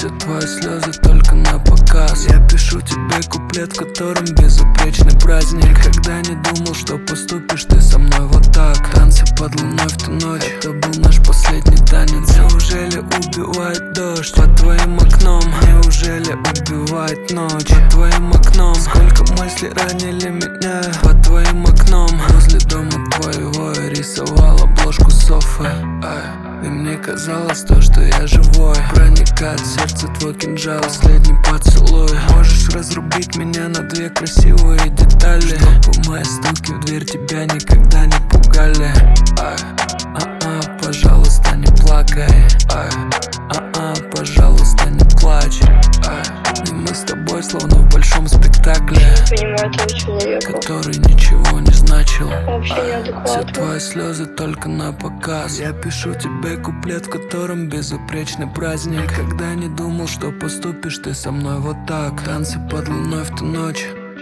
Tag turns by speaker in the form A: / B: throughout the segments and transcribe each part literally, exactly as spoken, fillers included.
A: Все твои слезы только на показ. Я пишу тебе куплет, в котором безупречный праздник. Никогда не думал, что поступишь ты со мной вот так. Танцы под луной в ту ночь, это был наш последний танец. Неужели убивает дождь под твоим окном? Неужели убивает ночь под твоим окном? Сколько мыслей ранили меня под твоим окном. Возле дома твоего я рисовал обложку Софы. И мне казалось то, что я живой. Проникает в сердце твой кинжал, последний поцелуй. Можешь разрубить меня на две красивые детали, чтобы мои стуки в дверь тебя никогда не пугали. А-а, пожалуйста, не плакай. А-а, пожалуйста, не плачь. И мы с тобой словно в большом спектакле,
B: Понимаю этого человека,
A: который ничего не значил.
B: вообще
A: Все
B: неадекватно.
A: твои слезы только на показ. Я пишу тебе куплет, в котором безупречный праздник. Никогда не думал, что поступишь ты со мной вот так. Танцы под луной в ту ночь.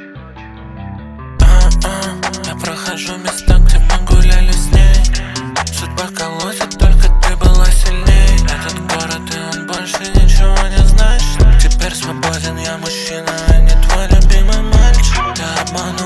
C: А-а, я прохожу места, где мы гуляли с ней. Судьба колотит, только ты была сильней. Этот город, и он больше ничего не значит. Теперь свободен я мужчина, а не твой любимый мальчик. Ты обманул